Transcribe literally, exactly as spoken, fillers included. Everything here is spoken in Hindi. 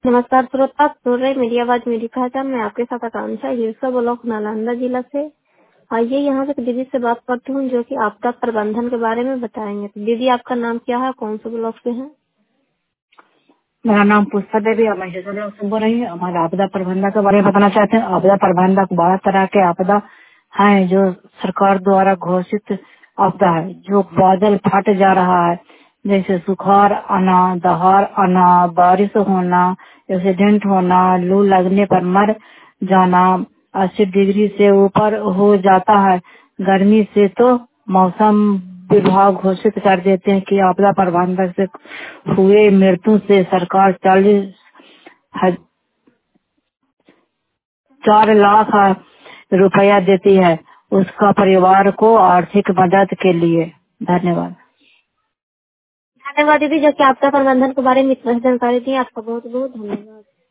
नमस्कार श्रोता, आप सुन रहे मेरी आवाज मेरी पहचान। मैं आपके साथ आकांक्षा हिरसा ब्लॉक नालंदा जिला से। आइए यहाँ से दीदी से बात करती हूँ जो कि आपदा प्रबंधन के बारे में बताएंगे। तो दीदी, आपका नाम क्या है, कौन से ब्लॉक से हैं? मेरा नाम पुष्पा देवी और मैं हिजोला से बोल रही हूँ। हमारे आपदा प्रबंधन के बारे में बताना चाहते हैं। आपदा प्रबंधक बारह तरह के आपदा हैं जो सरकार द्वारा घोषित आपदा है। जो बादल फट जा रहा है, जैसे सुखाड़ आना, दहाड़ आना, बारिश होना, एक्सीडेंट होना, लू लगने पर मर जाना, अस्सी डिग्री से ऊपर हो जाता है। गर्मी से तो मौसम विभाग घोषित कर देते हैं कि आपदा प्रबंधन से हुए मृत्यु से सरकार चालीस चार लाख रुपया देती है उसका परिवार को आर्थिक मदद के लिए। धन्यवाद। धन्यवाद दीदी, जो कि आपदा प्रबंधन के बारे में इतना जानकारी दी। आपका बहुत बहुत धन्यवाद।